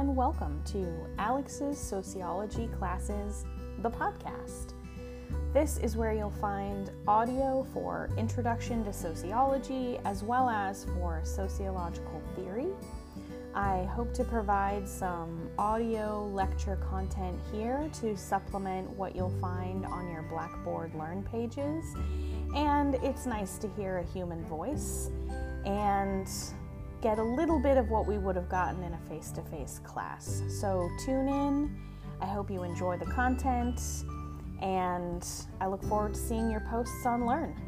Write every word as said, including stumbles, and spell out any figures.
and welcome to Alex's Sociology Classes, the podcast. This is where you'll find audio for Introduction to Sociology as well as for sociological theory. I hope to provide some audio lecture content here to supplement what you'll find on your Blackboard Learn pages. And it's nice to hear a human voice and get a little bit of what we would have gotten in a face-to-face class. So tune in. I hope you enjoy the content, and I look forward to seeing your posts on Learn.